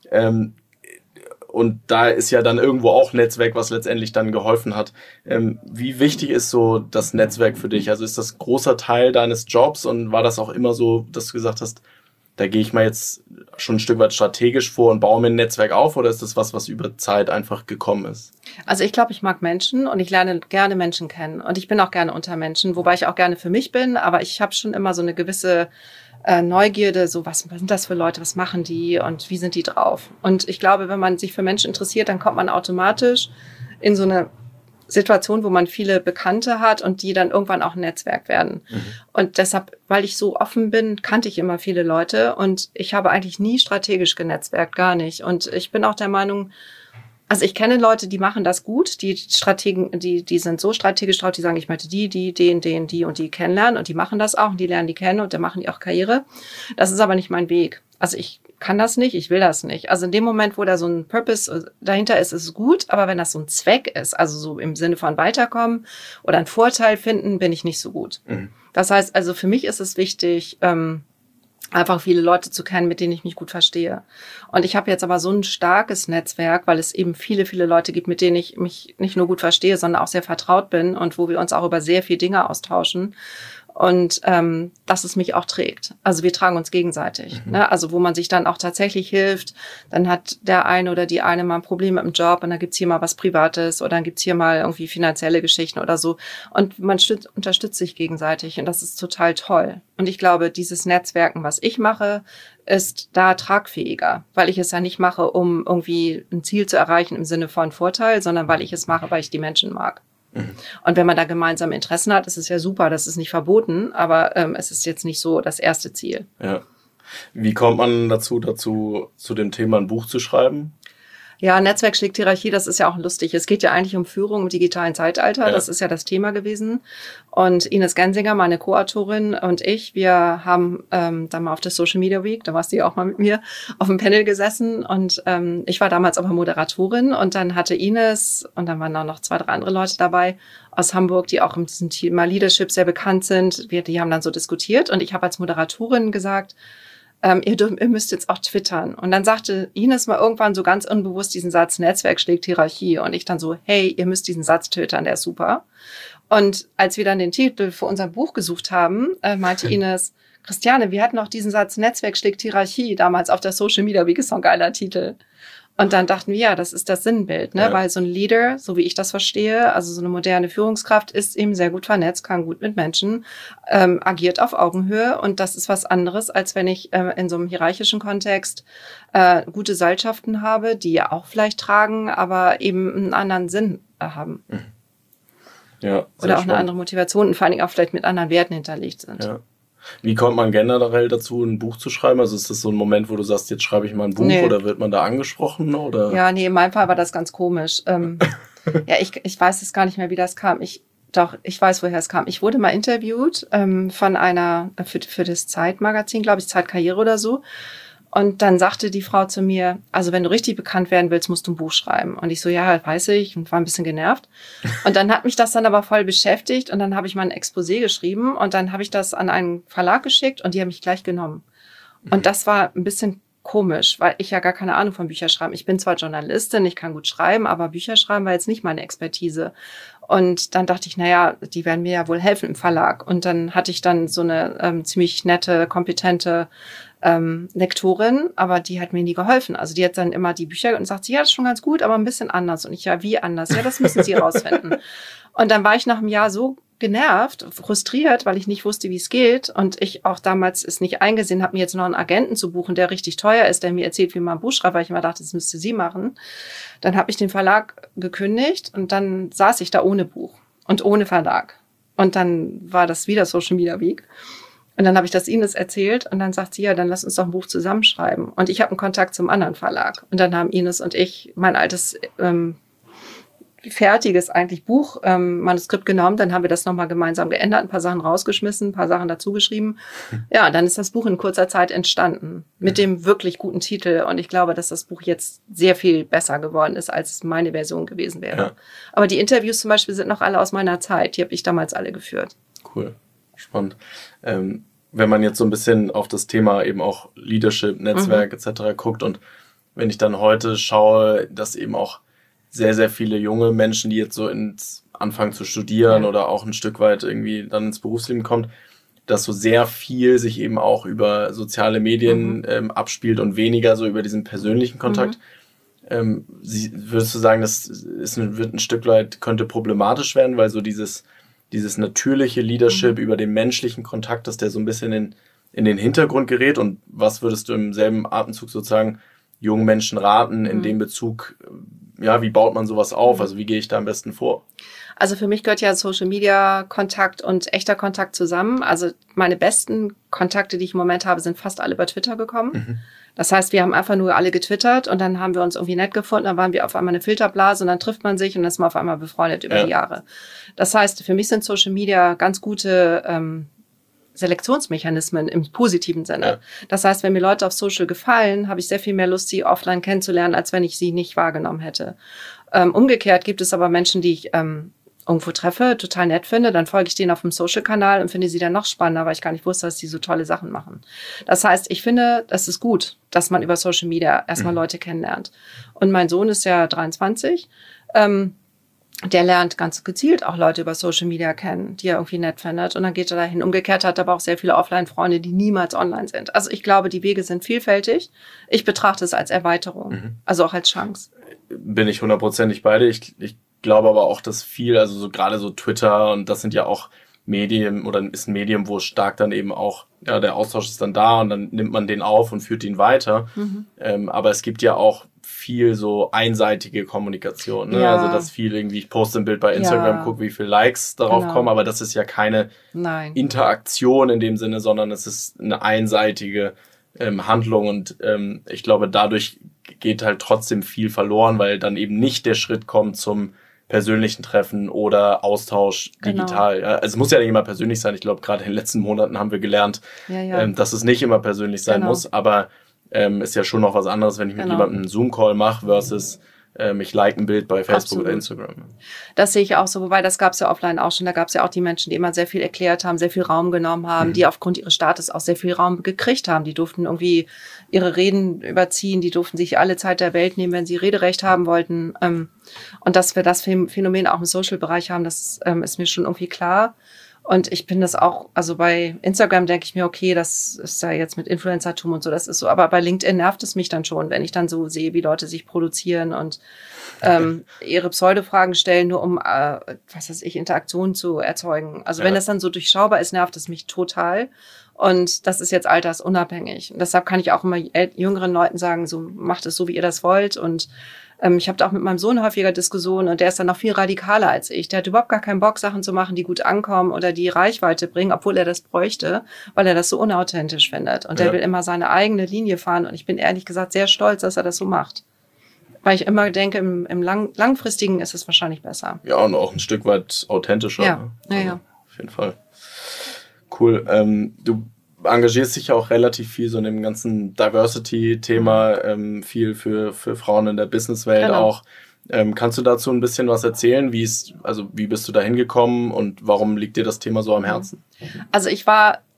Und da ist ja dann irgendwo auch Netzwerk, was letztendlich dann geholfen hat. Wie wichtig ist so das Netzwerk für dich? Also ist das großer Teil deines Jobs und war das auch immer so, dass du gesagt hast, da gehe ich mal jetzt schon ein Stück weit strategisch vor und baue mir ein Netzwerk auf oder ist das was über Zeit einfach gekommen ist? Also ich glaube, ich mag Menschen und ich lerne gerne Menschen kennen und ich bin auch gerne unter Menschen, wobei ich auch gerne für mich bin, aber ich habe schon immer so eine gewisse Neugierde, so was sind das für Leute, was machen die und wie sind die drauf? Und ich glaube, wenn man sich für Menschen interessiert, dann kommt man automatisch in so eine Situation, wo man viele Bekannte hat und die dann irgendwann auch ein Netzwerk werden. Und deshalb, weil ich so offen bin, kannte ich immer viele Leute und ich habe eigentlich nie strategisch genetzwerkt, gar nicht. Und ich bin auch der Meinung, also ich kenne Leute, die machen das gut, die Strategen, die sind so strategisch drauf, die sagen, ich möchte die und die kennenlernen und die machen das auch und die lernen die kennen und dann machen die auch Karriere. Das ist aber nicht mein Weg. Also ich kann das nicht, ich will das nicht. Also in dem Moment, wo da so ein Purpose dahinter ist, ist es gut, aber wenn das so ein Zweck ist, also so im Sinne von weiterkommen oder einen Vorteil finden, bin ich nicht so gut. Das heißt, also für mich ist es wichtig, einfach viele Leute zu kennen, mit denen ich mich gut verstehe. Und ich habe jetzt aber so ein starkes Netzwerk, weil es eben viele, viele Leute gibt, mit denen ich mich nicht nur gut verstehe, sondern auch sehr vertraut bin und wo wir uns auch über sehr viele Dinge austauschen. Und dass es mich auch trägt. Also wir tragen uns gegenseitig. Ne? Also wo man sich dann auch tatsächlich hilft, dann hat der eine oder die eine mal ein Problem mit dem Job und dann gibt's hier mal was Privates oder dann gibt's hier mal irgendwie finanzielle Geschichten oder so. Und man unterstützt sich gegenseitig und das ist total toll. Und ich glaube, dieses Netzwerken, was ich mache, ist da tragfähiger, weil ich es ja nicht mache, um irgendwie ein Ziel zu erreichen im Sinne von Vorteil, sondern weil ich es mache, weil ich die Menschen mag. Und wenn man da gemeinsame Interessen hat, ist es ja super, das ist nicht verboten, aber es ist jetzt nicht so das erste Ziel. Ja. Wie kommt man dazu, zu dem Thema ein Buch zu schreiben? Ja, Netzwerk schlägt Hierarchie, das ist ja auch lustig. Es geht ja eigentlich um Führung im digitalen Zeitalter. Ja. Das ist ja das Thema gewesen. Und Ines Gensinger, meine Co-Autorin und ich, wir haben dann mal auf der Social Media Week, da warst du ja auch mal mit mir, auf dem Panel gesessen. Und ich war damals aber Moderatorin. Und dann hatte Ines, und dann waren auch noch 2, 3 andere Leute dabei aus Hamburg, die auch in diesem Thema Leadership sehr bekannt sind. Die haben dann so diskutiert. Und ich habe als Moderatorin gesagt, ihr müsst jetzt auch twittern. Und dann sagte Ines mal irgendwann so ganz unbewusst diesen Satz, Netzwerk schlägt Hierarchie. Und ich dann so, hey, ihr müsst diesen Satz twittern, der ist super. Und als wir dann den Titel für unser Buch gesucht haben, meinte Ines, Christiane, wir hatten auch diesen Satz, Netzwerk schlägt Hierarchie, damals auf der Social Media Week, ist so ein geiler Titel. Und dann dachten wir, ja, das ist das Sinnbild, ne? Ja. Weil so ein Leader, so wie ich das verstehe, also so eine moderne Führungskraft, ist eben sehr gut vernetzt, kann gut mit Menschen, agiert auf Augenhöhe. Und das ist was anderes, als wenn ich in so einem hierarchischen Kontext gute Seilschaften habe, die ja auch vielleicht tragen, aber eben einen anderen Sinn haben. Ja, oder auch eine andere Motivation und vor allen Dingen auch vielleicht mit anderen Werten hinterlegt sind. Ja. Wie kommt man generell dazu, ein Buch zu schreiben? Also ist das so ein Moment, wo du sagst, jetzt schreibe ich mal ein Buch, oder wird man da angesprochen? Oder? Ja, nee, in meinem Fall war das ganz komisch. Ja, ich weiß es gar nicht mehr, wie das kam. Ich weiß, woher es kam. Ich wurde mal interviewt von einer, für das Zeitmagazin, glaube ich, Zeitkarriere oder so. Und dann sagte die Frau zu mir, also wenn du richtig bekannt werden willst, musst du ein Buch schreiben. Und ich so, ja, weiß ich, und war ein bisschen genervt. Und dann hat mich das dann aber voll beschäftigt und dann habe ich mal ein Exposé geschrieben und dann habe ich das an einen Verlag geschickt und die haben mich gleich genommen. Und das war ein bisschen komisch, weil ich ja gar keine Ahnung von Bücherschreiben. Ich bin zwar Journalistin, ich kann gut schreiben, aber Bücherschreiben war jetzt nicht meine Expertise. Und dann dachte ich, naja, die werden mir ja wohl helfen im Verlag. Und dann hatte ich dann so eine ziemlich nette, kompetente Lektorin, aber die hat mir nie geholfen. Also die hat dann immer die Bücher und sagt, ja, das ist schon ganz gut, aber ein bisschen anders. Und ich, ja, wie anders? Ja, das müssen Sie rausfinden. Und dann war ich nach einem Jahr so genervt, frustriert, weil ich nicht wusste, wie es geht. Und ich auch damals es nicht eingesehen habe, mir jetzt noch einen Agenten zu buchen, der richtig teuer ist, der mir erzählt, wie man ein Buch schreibt, weil ich immer dachte, das müsste sie machen. Dann habe ich den Verlag gekündigt und dann saß ich da ohne Buch und ohne Verlag. Und dann war das wieder Social Media Week. Und dann habe ich das Ines erzählt und dann sagt sie, ja, dann lass uns doch ein Buch zusammenschreiben. Und ich habe einen Kontakt zum anderen Verlag. Und dann haben Ines und ich mein altes fertiges eigentlich Buch, Manuskript genommen, dann haben wir das nochmal gemeinsam geändert, ein paar Sachen rausgeschmissen, ein paar Sachen dazu geschrieben. Ja, dann ist das Buch in kurzer Zeit entstanden mit dem wirklich guten Titel und ich glaube, dass das Buch jetzt sehr viel besser geworden ist, als meine Version gewesen wäre. Ja. Aber die Interviews zum Beispiel sind noch alle aus meiner Zeit, die habe ich damals alle geführt. Cool, spannend. Wenn man jetzt so ein bisschen auf das Thema eben auch Leadership, Netzwerk etc. guckt und wenn ich dann heute schaue, dass eben auch sehr, sehr viele junge Menschen, die jetzt so anfangen zu studieren oder auch ein Stück weit irgendwie dann ins Berufsleben kommt, dass so sehr viel sich eben auch über soziale Medien abspielt und weniger so über diesen persönlichen Kontakt. Würdest du sagen, das wird ein Stück weit, könnte problematisch werden, weil so dieses natürliche Leadership über den menschlichen Kontakt, dass der so ein bisschen in den Hintergrund gerät, und was würdest du im selben Atemzug sozusagen jungen Menschen raten in dem Bezug, ja, wie baut man sowas auf? Also wie gehe ich da am besten vor? Also für mich gehört ja Social Media Kontakt und echter Kontakt zusammen. Also meine besten Kontakte, die ich im Moment habe, sind fast alle über Twitter gekommen. Das heißt, wir haben einfach nur alle getwittert und dann haben wir uns irgendwie nett gefunden, dann waren wir auf einmal eine Filterblase und dann trifft man sich und dann ist man auf einmal befreundet über die Jahre. Das heißt, für mich sind Social Media ganz gute Selektionsmechanismen im positiven Sinne. Ja. Das heißt, wenn mir Leute auf Social gefallen, habe ich sehr viel mehr Lust, sie offline kennenzulernen, als wenn ich sie nicht wahrgenommen hätte. Umgekehrt gibt es aber Menschen, die ich irgendwo treffe, total nett finde, dann folge ich denen auf dem Social-Kanal und finde sie dann noch spannender, weil ich gar nicht wusste, dass die so tolle Sachen machen. Das heißt, ich finde, das ist gut, dass man über Social Media erstmal Leute kennenlernt. Und mein Sohn ist ja 23, der lernt ganz gezielt auch Leute über Social Media kennen, die er irgendwie nett findet. Und dann geht er dahin. Umgekehrt hat er aber auch sehr viele Offline-Freunde, die niemals online sind. Also ich glaube, die Wege sind vielfältig. Ich betrachte es als Erweiterung, also auch als Chance. Bin ich 100% bei dir. Ich glaube aber auch, dass viel, also so gerade so Twitter und das sind ja auch Medien oder ist ein Medium, wo stark dann eben auch, ja, der Austausch ist dann da und dann nimmt man den auf und führt ihn weiter. Aber es gibt ja auch viel so einseitige Kommunikation, ne? Ja. Also dass viel irgendwie, ich poste ein Bild bei Instagram, gucke, wie viele Likes darauf kommen, aber das ist ja keine Interaktion in dem Sinne, sondern es ist eine einseitige Handlung und ich glaube, dadurch geht halt trotzdem viel verloren, weil dann eben nicht der Schritt kommt zum persönlichen Treffen oder Austausch digital. Ja, also es muss ja nicht immer persönlich sein. Ich glaube, gerade in den letzten Monaten haben wir gelernt, dass es nicht immer persönlich sein muss, aber ist ja schon noch was anderes, wenn ich mit jemandem einen Zoom-Call mache versus ich like ein Bild bei Facebook oder Instagram. Das sehe ich auch so, wobei das gab es ja offline auch schon. Da gab es ja auch die Menschen, die immer sehr viel erklärt haben, sehr viel Raum genommen haben, die aufgrund ihres Status auch sehr viel Raum gekriegt haben. Die durften irgendwie ihre Reden überziehen, die durften sich alle Zeit der Welt nehmen, wenn sie Rederecht haben wollten. Und dass wir das Phänomen auch im Social-Bereich haben, das ist mir schon irgendwie klar. Und ich bin das auch, also bei Instagram denke ich mir, okay, das ist ja jetzt mit Influencertum und so, das ist so. Aber bei LinkedIn nervt es mich dann schon, wenn ich dann so sehe, wie Leute sich produzieren und ihre Pseudo-Fragen stellen, nur um, Interaktionen zu erzeugen. Also wenn das dann so durchschaubar ist, nervt es mich total. Und das ist jetzt altersunabhängig. Und deshalb kann ich auch immer jüngeren Leuten sagen, so macht es so, wie ihr das wollt. Und ich habe da auch mit meinem Sohn häufiger Diskussionen und der ist dann noch viel radikaler als ich. Der hat überhaupt gar keinen Bock, Sachen zu machen, die gut ankommen oder die Reichweite bringen, obwohl er das bräuchte, weil er das so unauthentisch findet. Und der will immer seine eigene Linie fahren. Und ich bin ehrlich gesagt sehr stolz, dass er das so macht. Weil ich immer denke, im Langfristigen ist es wahrscheinlich besser. Ja, und auch ein Stück weit authentischer. Ja, ne? Also, auf jeden Fall. Cool. Du engagierst dich ja auch relativ viel so in dem ganzen Diversity-Thema, viel für Frauen in der Businesswelt auch. Kannst du dazu ein bisschen was erzählen? Wie bist du da hingekommen und warum liegt dir das Thema so am Herzen? Also ich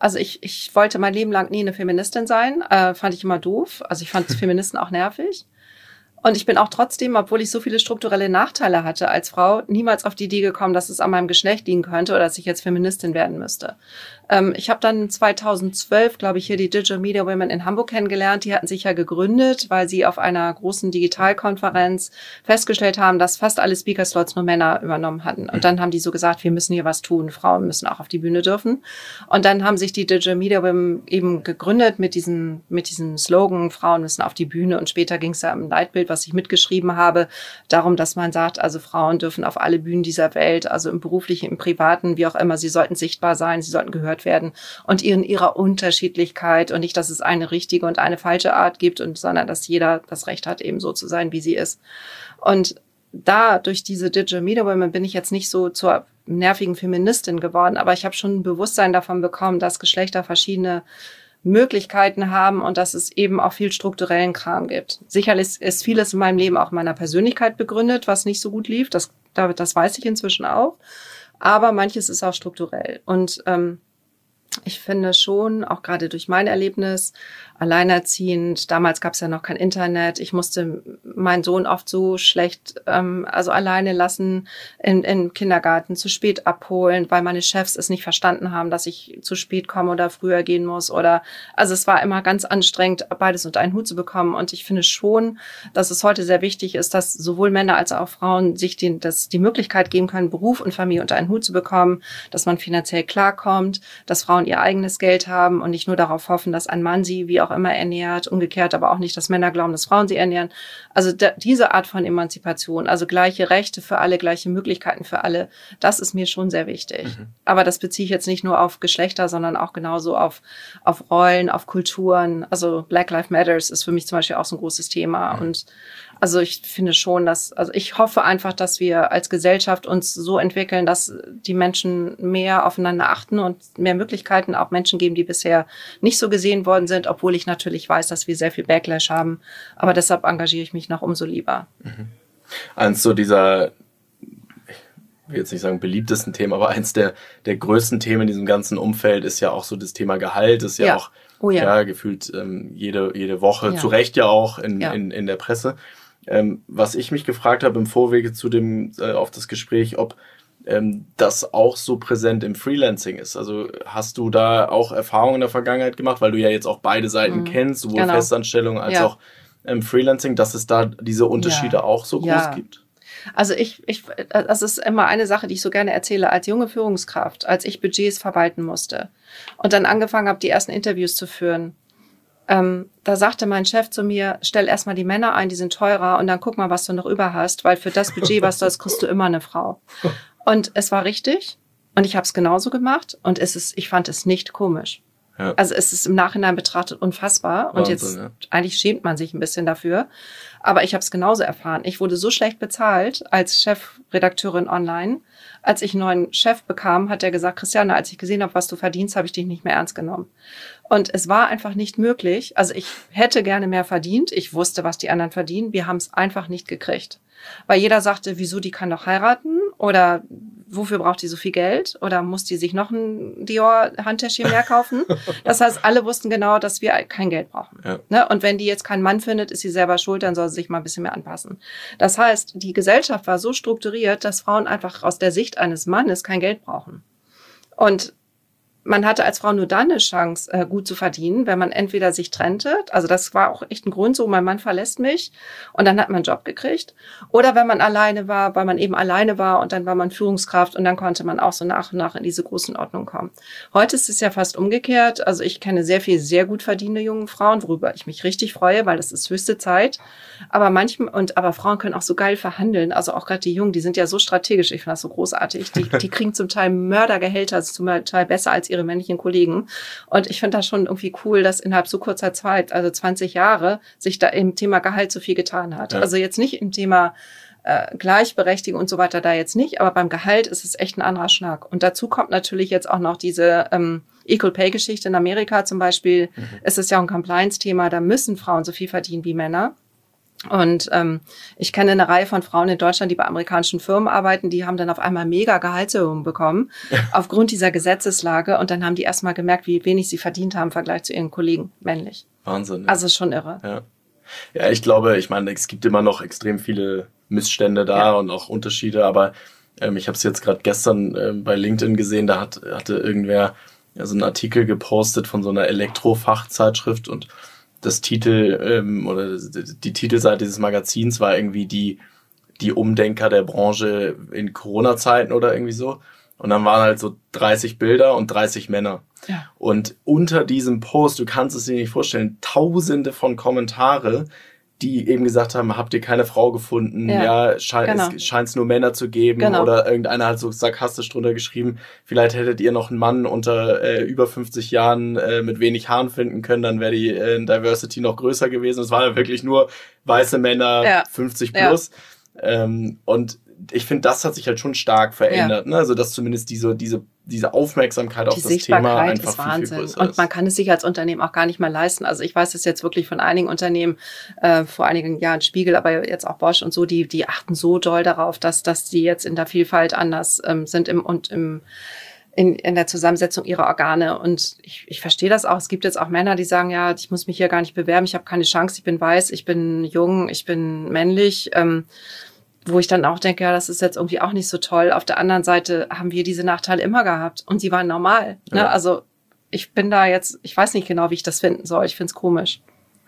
wollte mein Leben lang nie eine Feministin sein, fand ich immer doof. Also ich fand Feministen auch nervig. Und ich bin auch trotzdem, obwohl ich so viele strukturelle Nachteile hatte als Frau, niemals auf die Idee gekommen, dass es an meinem Geschlecht liegen könnte oder dass ich jetzt Feministin werden müsste. Ich habe dann 2012, glaube ich, hier die Digital Media Women in Hamburg kennengelernt. Die hatten sich ja gegründet, weil sie auf einer großen Digitalkonferenz festgestellt haben, dass fast alle Speaker-Slots nur Männer übernommen hatten. Und dann haben die so gesagt, wir müssen hier was tun. Frauen müssen auch auf die Bühne dürfen. Und dann haben sich die Digital Media Women eben gegründet mit diesem Slogan, Frauen müssen auf die Bühne. Und später ging es ja im Leitbild, was ich mitgeschrieben habe, darum, dass man sagt, also Frauen dürfen auf alle Bühnen dieser Welt, also im beruflichen, im privaten, wie auch immer, sie sollten sichtbar sein, sie sollten gehört werden und in ihrer Unterschiedlichkeit und nicht, dass es eine richtige und eine falsche Art gibt, sondern dass jeder das Recht hat, eben so zu sein, wie sie ist. Und da, durch diese Digital Media Women bin ich jetzt nicht so zur nervigen Feministin geworden, aber ich habe schon ein Bewusstsein davon bekommen, dass Geschlechter verschiedene Möglichkeiten haben und dass es eben auch viel strukturellen Kram gibt. Sicherlich ist vieles in meinem Leben auch meiner Persönlichkeit begründet, was nicht so gut lief. Das weiß ich inzwischen auch. Aber manches ist auch strukturell. Und ich finde schon, auch gerade durch mein Erlebnis, alleinerziehend, damals gab es ja noch kein Internet, ich musste meinen Sohn oft so schlecht alleine lassen im Kindergarten, zu spät abholen, weil meine Chefs es nicht verstanden haben, dass ich zu spät komme oder früher gehen muss also es war immer ganz anstrengend, beides unter einen Hut zu bekommen und ich finde schon, dass es heute sehr wichtig ist, dass sowohl Männer als auch Frauen sich die Möglichkeit geben können, Beruf und Familie unter einen Hut zu bekommen, dass man finanziell klarkommt, dass Frauen ihr eigenes Geld haben und nicht nur darauf hoffen, dass ein Mann sie wie auch immer ernährt, umgekehrt aber auch nicht, dass Männer glauben, dass Frauen sie ernähren. Also diese Art von Emanzipation, also gleiche Rechte für alle, gleiche Möglichkeiten für alle, das ist mir schon sehr wichtig. Aber das beziehe ich jetzt nicht nur auf Geschlechter, sondern auch genauso auf Rollen, auf Kulturen. Also Black Lives Matters ist für mich zum Beispiel auch so ein großes Thema und also ich finde schon, ich hoffe einfach, dass wir als Gesellschaft uns so entwickeln, dass die Menschen mehr aufeinander achten und mehr Möglichkeiten auch Menschen geben, die bisher nicht so gesehen worden sind, obwohl ich natürlich weiß, dass wir sehr viel Backlash haben. Aber deshalb engagiere ich mich noch umso lieber. Eins so dieser will jetzt nicht sagen beliebtesten Themen, aber eins der größten Themen in diesem ganzen Umfeld ist ja auch so das Thema Gehalt, ist ja auch gefühlt jede Woche, zu Recht ja auch in der Presse. Was ich mich gefragt habe im Vorwege zu dem auf das Gespräch, ob das auch so präsent im Freelancing ist. Also hast du da auch Erfahrungen in der Vergangenheit gemacht, weil du ja jetzt auch beide Seiten kennst, sowohl Festanstellung als auch Freelancing, dass es da diese Unterschiede auch so groß gibt? Also das ist immer eine Sache, die ich so gerne erzähle, als junge Führungskraft, als ich Budgets verwalten musste und dann angefangen habe, die ersten Interviews zu führen. Da sagte mein Chef zu mir, stell erstmal die Männer ein, die sind teurer und dann guck mal, was du noch über hast, weil für das Budget, was du hast, kriegst du immer eine Frau. Und es war richtig und ich habe es genauso gemacht und ich fand es nicht komisch. Ja. Also es ist im Nachhinein betrachtet unfassbar. Wahnsinn, und jetzt eigentlich schämt man sich ein bisschen dafür. Aber ich habe es genauso erfahren. Ich wurde so schlecht bezahlt als Chefredakteurin online. Als ich einen neuen Chef bekam, hat er gesagt, Christiane, als ich gesehen habe, was du verdienst, habe ich dich nicht mehr ernst genommen. Und es war einfach nicht möglich. Also ich hätte gerne mehr verdient. Ich wusste, was die anderen verdienen. Wir haben es einfach nicht gekriegt. Weil jeder sagte, wieso, die kann doch heiraten? Oder wofür braucht die so viel Geld? Oder muss die sich noch ein Dior-Handtäschchen mehr kaufen? Das heißt, alle wussten genau, dass wir kein Geld brauchen. Ja. Ne? Und wenn die jetzt keinen Mann findet, ist sie selber schuld, dann soll sie sich mal ein bisschen mehr anpassen. Das heißt, die Gesellschaft war so strukturiert, dass Frauen einfach aus der Sicht eines Mannes kein Geld brauchen. Und man hatte als Frau nur dann eine Chance, gut zu verdienen, wenn man entweder sich trennte, also das war auch echt ein Grund so, mein Mann verlässt mich und dann hat man einen Job gekriegt, oder wenn man alleine war, weil man eben alleine war und dann war man Führungskraft und dann konnte man auch so nach und nach in diese Größenordnung kommen. Heute ist es ja fast umgekehrt, also ich kenne sehr viel sehr gut verdienende junge Frauen, worüber ich mich richtig freue, weil das ist höchste Zeit, aber aber Frauen können auch so geil verhandeln, also auch gerade die Jungen, die sind ja so strategisch, ich finde das so großartig, die kriegen zum Teil Mördergehälter, zum Teil besser als ihre männlichen Kollegen. Und ich finde das schon irgendwie cool, dass innerhalb so kurzer Zeit, also 20 Jahre, sich da im Thema Gehalt so viel getan hat. Ja. Also jetzt nicht im Thema Gleichberechtigung und so weiter da jetzt nicht, aber beim Gehalt ist es echt ein anderer Schlag. Und dazu kommt natürlich jetzt auch noch diese Equal Pay Geschichte in Amerika zum Beispiel. Es ist ja auch ein Compliance-Thema, da müssen Frauen so viel verdienen wie Männer. Und ich kenne eine Reihe von Frauen in Deutschland, die bei amerikanischen Firmen arbeiten, die haben dann auf einmal mega Gehaltserhöhungen bekommen aufgrund dieser Gesetzeslage. Und dann haben die erst mal gemerkt, wie wenig sie verdient haben im Vergleich zu ihren Kollegen männlich. Wahnsinn. Ja. Also schon irre. Ja, ich glaube, es gibt immer noch extrem viele Missstände da und auch Unterschiede. Aber ich habe es jetzt gerade gestern bei LinkedIn gesehen, da hatte irgendwer so einen Artikel gepostet von so einer Elektrofachzeitschrift und das Titel oder die Titelseite dieses Magazins war irgendwie die Umdenker der Branche in Corona-Zeiten oder irgendwie so. Und dann waren halt so 30 Bilder und 30 Männer. Ja. Und unter diesem Post, du kannst es dir nicht vorstellen, Tausende von Kommentare, die eben gesagt haben, habt ihr keine Frau gefunden? Es scheint nur Männer zu geben. Genau. Oder irgendeiner hat so sarkastisch drunter geschrieben, vielleicht hättet ihr noch einen Mann unter über 50 Jahren mit wenig Haaren finden können, dann wäre die Diversity noch größer gewesen. Es waren wirklich nur weiße Männer, 50 plus. Und ich finde, das hat sich halt schon stark verändert. Ne? Also dass zumindest diese Aufmerksamkeit auf das Thema einfach viel, viel größer ist. Und man kann es sich als Unternehmen auch gar nicht mehr leisten. Also ich weiß es jetzt wirklich von einigen Unternehmen, vor einigen Jahren Spiegel, aber jetzt auch Bosch und so, die achten so doll darauf, dass die jetzt in der Vielfalt anders sind in der Zusammensetzung ihrer Organe. Und ich verstehe das auch. Es gibt jetzt auch Männer, die sagen, ja, ich muss mich hier gar nicht bewerben, ich habe keine Chance, ich bin weiß, ich bin jung, ich bin männlich. Wo ich dann auch denke, ja, das ist jetzt irgendwie auch nicht so toll. Auf der anderen Seite haben wir diese Nachteile immer gehabt und sie waren normal. Ne? Ja. Also ich bin da jetzt, ich weiß nicht genau, wie ich das finden soll. Ich finde es komisch.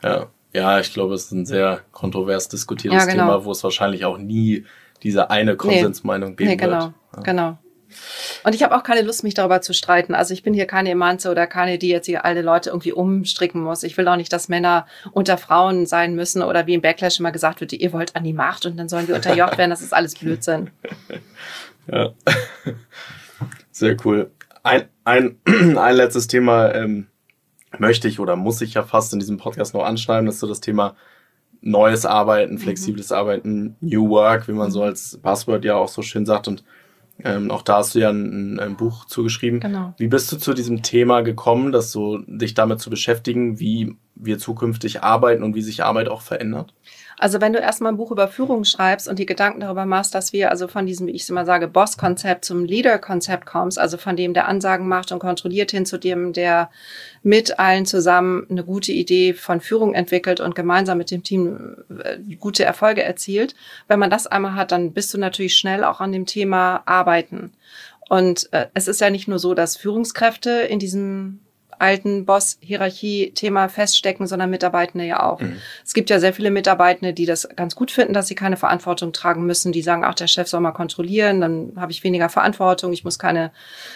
Ja, ich glaube, es ist ein sehr kontrovers diskutiertes Thema, wo es wahrscheinlich auch nie diese eine Konsensmeinung geben wird. Genau. Und ich habe auch keine Lust, mich darüber zu streiten. Also ich bin hier keine Emanze oder keine, die jetzt hier alle Leute irgendwie umstricken muss. Ich will auch nicht, dass Männer unter Frauen sein müssen oder wie im Backlash immer gesagt wird, ihr wollt an die Macht und dann sollen wir unterjocht werden. Das ist alles Blödsinn. Ja, sehr cool. Ein letztes Thema möchte ich oder muss ich ja fast in diesem Podcast noch anschneiden, das ist so das Thema neues Arbeiten, flexibles Arbeiten, New Work, wie man so als Buzzword ja auch so schön sagt. Und auch da hast du ja ein Buch zugeschrieben. Genau. Wie bist du zu diesem Thema gekommen, dich damit zu beschäftigen? Wie wir zukünftig arbeiten und wie sich Arbeit auch verändert? Also wenn du erstmal ein Buch über Führung schreibst und die Gedanken darüber machst, dass wir also von diesem, wie ich es immer sage, Boss-Konzept zum Leader-Konzept kommst, also von dem, der Ansagen macht und kontrolliert, hin zu dem, der mit allen zusammen eine gute Idee von Führung entwickelt und gemeinsam mit dem Team gute Erfolge erzielt. Wenn man das einmal hat, dann bist du natürlich schnell auch an dem Thema Arbeiten. Und es ist ja nicht nur so, dass Führungskräfte in diesem alten Boss-Hierarchie-Thema feststecken, sondern Mitarbeitende ja auch. Mhm. Es gibt ja sehr viele Mitarbeitende, die das ganz gut finden, dass sie keine Verantwortung tragen müssen. Die sagen, ach, der Chef soll mal kontrollieren, dann habe ich weniger Verantwortung, ich muss keine,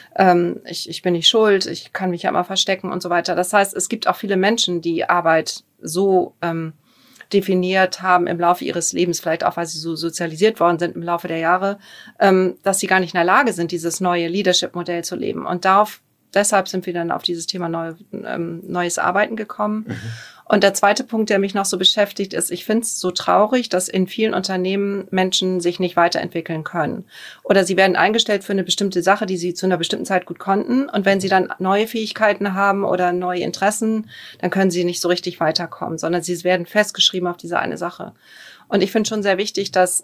ich bin nicht schuld, ich kann mich ja immer verstecken und so weiter. Das heißt, es gibt auch viele Menschen, die Arbeit so definiert haben im Laufe ihres Lebens, vielleicht auch, weil sie so sozialisiert worden sind im Laufe der Jahre, dass sie gar nicht in der Lage sind, dieses neue Leadership-Modell zu leben. Und deshalb sind wir dann auf dieses Thema neues Arbeiten gekommen. Mhm. Und der zweite Punkt, der mich noch so beschäftigt, ist, ich finde es so traurig, dass in vielen Unternehmen Menschen sich nicht weiterentwickeln können. Oder sie werden eingestellt für eine bestimmte Sache, die sie zu einer bestimmten Zeit gut konnten. Und wenn sie dann neue Fähigkeiten haben oder neue Interessen, dann können sie nicht so richtig weiterkommen, sondern sie werden festgeschrieben auf diese eine Sache. Und ich finde schon sehr wichtig, dass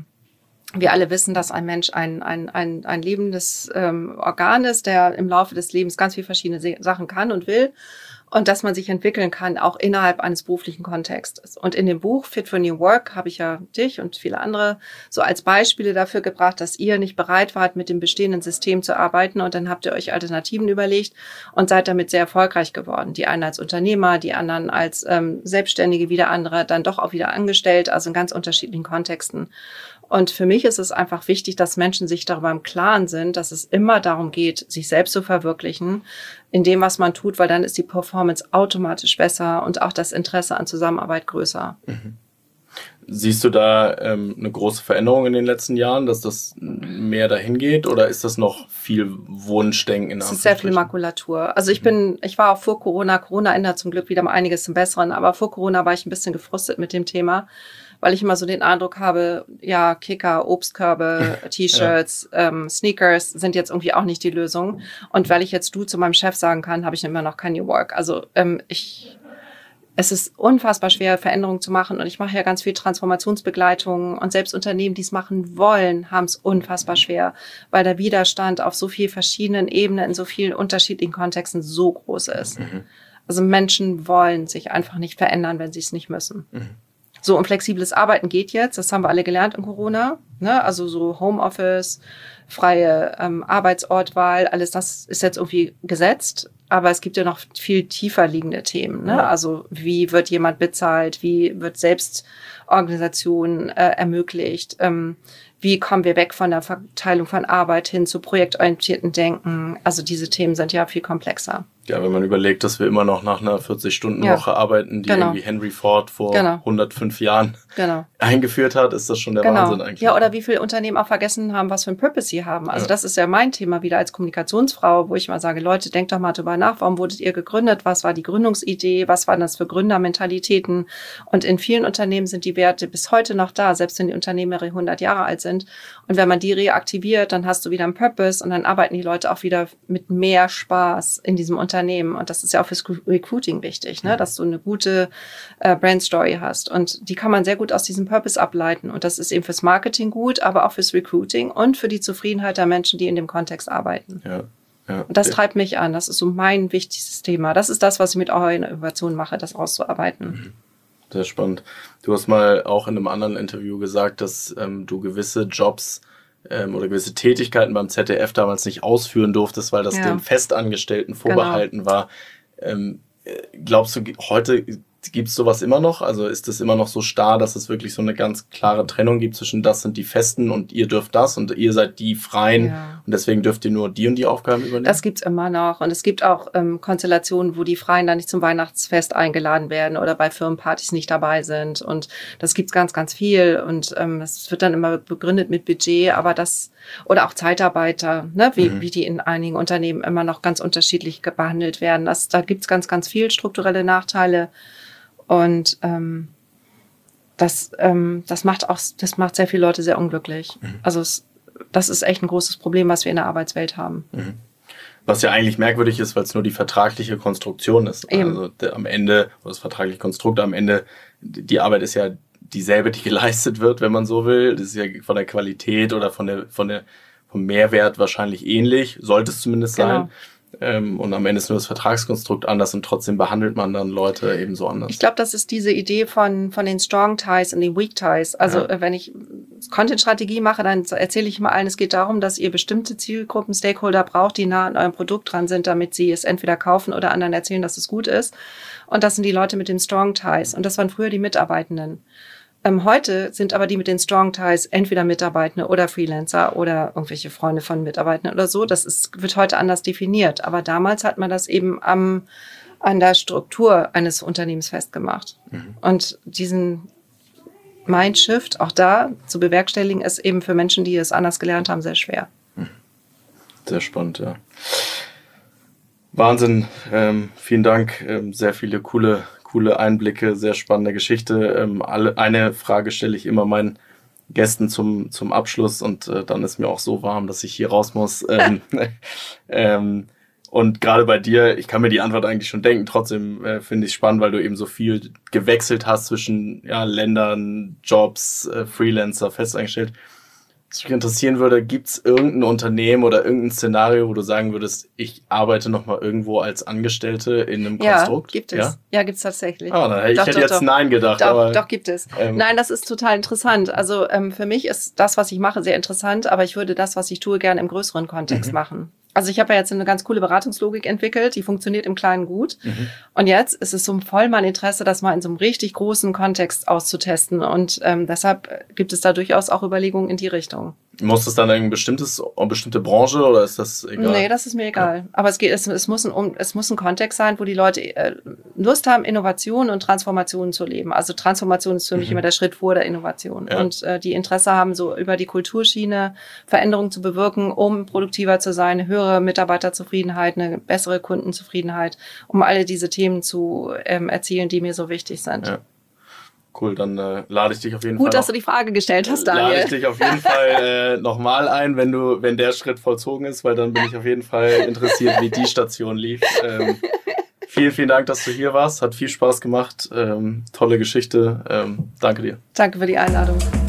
wir alle wissen, dass ein Mensch ein lebendes Organ ist, der im Laufe des Lebens ganz viele verschiedene Sachen kann und will und dass man sich entwickeln kann, auch innerhalb eines beruflichen Kontextes. Und in dem Buch Fit for New Work habe ich ja dich und viele andere so als Beispiele dafür gebracht, dass ihr nicht bereit wart, mit dem bestehenden System zu arbeiten und dann habt ihr euch Alternativen überlegt und seid damit sehr erfolgreich geworden. Die einen als Unternehmer, die anderen als Selbstständige, wieder andere dann doch auch wieder angestellt, also in ganz unterschiedlichen Kontexten. Und für mich ist es einfach wichtig, dass Menschen sich darüber im Klaren sind, dass es immer darum geht, sich selbst zu verwirklichen in dem, was man tut, weil dann ist die Performance automatisch besser und auch das Interesse an Zusammenarbeit größer. Mhm. Siehst du da eine große Veränderung in den letzten Jahren, dass das mehr dahin geht oder ist das noch viel Wunschdenken? Es ist sehr viel Makulatur. Also ich war auch vor Corona. Corona ändert zum Glück wieder mal einiges zum Besseren, aber vor Corona war ich ein bisschen gefrustet mit dem Thema, weil ich immer so den Eindruck habe, ja, Kicker, Obstkörbe, T-Shirts, Sneakers sind jetzt irgendwie auch nicht die Lösung. Und weil ich jetzt du zu meinem Chef sagen kann, habe ich immer noch kein New Work. Also es ist unfassbar schwer, Veränderungen zu machen. Und ich mache ja ganz viel Transformationsbegleitung. Und selbst Unternehmen, die es machen wollen, haben es unfassbar schwer, weil der Widerstand auf so vielen verschiedenen Ebenen, in so vielen unterschiedlichen Kontexten so groß ist. Mhm. Also Menschen wollen sich einfach nicht verändern, wenn sie es nicht müssen. Mhm. So, und flexibles Arbeiten geht jetzt. Das haben wir alle gelernt in Corona. Ne? Also so Homeoffice, freie Arbeitsortwahl, alles das ist jetzt irgendwie gesetzt. Aber es gibt ja noch viel tiefer liegende Themen. Ne? Ja. Also wie wird jemand bezahlt? Wie wird Selbstorganisation ermöglicht? Wie kommen wir weg von der Verteilung von Arbeit hin zu projektorientierten Denken? Also diese Themen sind ja viel komplexer. Ja, wenn man überlegt, dass wir immer noch nach einer 40-Stunden-Woche arbeiten, die irgendwie Henry Ford vor 105 Jahren eingeführt hat, ist das schon der Wahnsinn eigentlich. Ja, oder wie viele Unternehmen auch vergessen haben, was für einen Purpose sie haben. Also das ist ja mein Thema wieder als Kommunikationsfrau, wo ich mal sage, Leute, denkt doch mal drüber nach, warum wurdet ihr gegründet? Was war die Gründungsidee? Was waren das für Gründermentalitäten? Und in vielen Unternehmen sind die Werte bis heute noch da, selbst wenn die Unternehmen 100 Jahre alt sind. Und wenn man die reaktiviert, dann hast du wieder einen Purpose und dann arbeiten die Leute auch wieder mit mehr Spaß in diesem Unternehmen. Und das ist ja auch fürs Recruiting wichtig, ne? Dass du eine gute Brandstory hast. Und die kann man sehr gut aus diesem Purpose ableiten. Und das ist eben fürs Marketing gut, aber auch fürs Recruiting und für die Zufriedenheit der Menschen, die in dem Kontext arbeiten. Ja, und das treibt mich an. Das ist so mein wichtigstes Thema. Das ist das, was ich mit eurer Innovation mache, das auszuarbeiten. Sehr spannend. Du hast mal auch in einem anderen Interview gesagt, dass du gewisse Jobs oder gewisse Tätigkeiten beim ZDF damals nicht ausführen durftest, weil das den Festangestellten vorbehalten war. Glaubst du, heute gibt's sowas immer noch? Also ist es immer noch so starr, dass es wirklich so eine ganz klare Trennung gibt zwischen das sind die Festen und ihr dürft das und ihr seid die Freien und deswegen dürft ihr nur die und die Aufgaben übernehmen? Das gibt's immer noch und es gibt auch Konstellationen, wo die Freien dann nicht zum Weihnachtsfest eingeladen werden oder bei Firmenpartys nicht dabei sind und das gibt's ganz, ganz viel und das wird dann immer begründet mit Budget, aber das oder auch Zeitarbeiter, ne, wie die in einigen Unternehmen immer noch ganz unterschiedlich behandelt werden. Da gibt's ganz, ganz viel strukturelle Nachteile. Und das macht sehr viele Leute sehr unglücklich. Also das ist echt ein großes Problem, was wir in der Arbeitswelt haben. Was ja eigentlich merkwürdig ist, weil es nur die vertragliche Konstruktion ist. Eben. Also am Ende, oder das vertragliche Konstrukt, am Ende, die Arbeit ist ja dieselbe, die geleistet wird, wenn man so will. Das ist ja von der Qualität oder vom Mehrwert wahrscheinlich ähnlich, sollte es zumindest sein. Und am Ende ist nur das Vertragskonstrukt anders und trotzdem behandelt man dann Leute eben so anders. Ich glaube, das ist diese Idee von den Strong Ties und den Weak Ties. Also wenn ich Content-Strategie mache, dann erzähle ich immer allen, es geht darum, dass ihr bestimmte Zielgruppen, Stakeholder braucht, die nah an eurem Produkt dran sind, damit sie es entweder kaufen oder anderen erzählen, dass es gut ist. Und das sind die Leute mit den Strong Ties. Und das waren früher die Mitarbeitenden. Heute sind aber die mit den Strong Ties entweder Mitarbeitende oder Freelancer oder irgendwelche Freunde von Mitarbeitenden oder so. Wird heute anders definiert. Aber damals hat man das eben an der Struktur eines Unternehmens festgemacht. Und diesen Mindshift auch da zu bewerkstelligen, ist eben für Menschen, die es anders gelernt haben, sehr schwer. Sehr spannend, ja. Wahnsinn. Vielen Dank. Sehr viele coole Einblicke, sehr spannende Geschichte. Eine Frage stelle ich immer meinen Gästen zum Abschluss und dann ist mir auch so warm, dass ich hier raus muss. Und gerade bei dir, ich kann mir die Antwort eigentlich schon denken, trotzdem finde ich es spannend, weil du eben so viel gewechselt hast zwischen Ländern, Jobs, Freelancer, festangestellt. Was mich interessieren würde, gibt es irgendein Unternehmen oder irgendein Szenario, wo du sagen würdest, ich arbeite nochmal irgendwo als Angestellte in einem Konstrukt? Gibt es. Ja, gibt es tatsächlich. Ich hätte jetzt Nein gedacht. Doch, gibt es. Nein, das ist total interessant. Also für mich ist das, was ich mache, sehr interessant, aber ich würde das, was ich tue, gerne im größeren Kontext machen. Also ich habe ja jetzt eine ganz coole Beratungslogik entwickelt, die funktioniert im Kleinen gut. Und jetzt ist es so voll mein Interesse, das mal in so einem richtig großen Kontext auszutesten. Und deshalb gibt es da durchaus auch Überlegungen in die Richtung. Muss das dann eine bestimmte Branche oder ist das egal? Nee, das ist mir egal. Ja. Aber es muss ein Kontext sein, wo die Leute Lust haben, Innovation und Transformation zu leben. Also Transformation ist für mich immer der Schritt vor der Innovation. Ja. Und die Interesse haben, so über die Kulturschiene Veränderungen zu bewirken, um produktiver zu sein, eine höhere Mitarbeiterzufriedenheit, eine bessere Kundenzufriedenheit, um alle diese Themen zu erzielen, die mir so wichtig sind. Ja. Cool, dann lade ich dich auf jeden Fall. Gut, dass du die Frage gestellt hast, Daniel. Lade ich dich auf jeden Fall nochmal ein, wenn der Schritt vollzogen ist, weil dann bin ich auf jeden Fall interessiert, wie die Station lief. Vielen, vielen Dank, dass du hier warst. Hat viel Spaß gemacht. Tolle Geschichte. Danke dir. Danke für die Einladung.